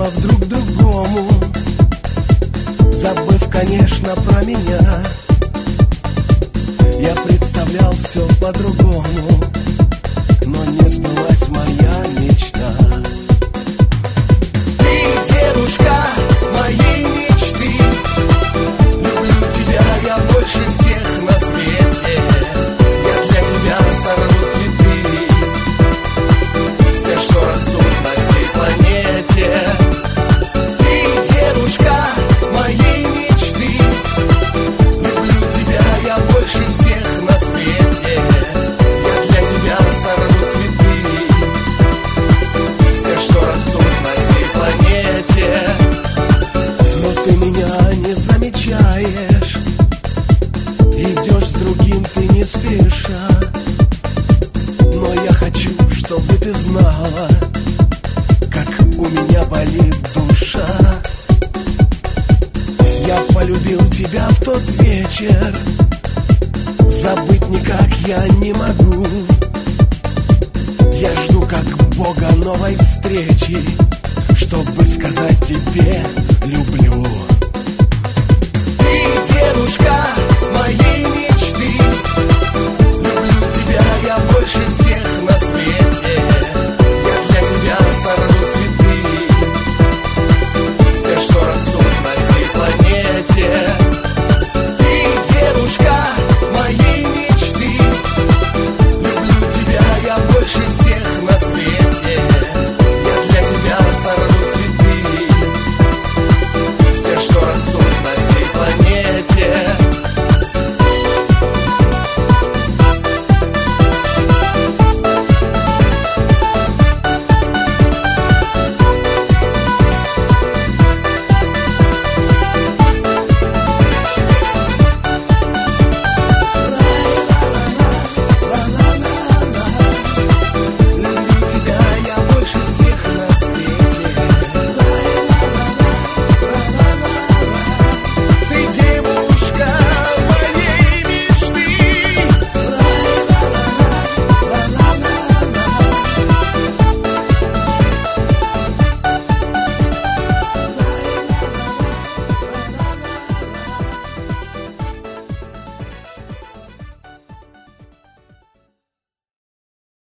вновь друг другому, забыв, конечно, про меня. Я представлял все по-другому, но не сбылась моя мечта. Ты девушка моей мечты, люблю тебя я больше всех на свете. Я для тебя сорву цветы, все, что растут на всей планете. Ты девушка моей мечты, люблю тебя я больше всех на свете. Я для тебя сорву цветы, все, что растут на всей планете. Но ты меня не замечаешь, идешь с другим ты не спеша. Но я хочу, чтобы ты знала, как у меня болит душа. Я полюбил тебя в тот вечер, забыть никак я не могу. Я жду как Бога новой встречи, чтобы сказать тебе люблю. Ты девушка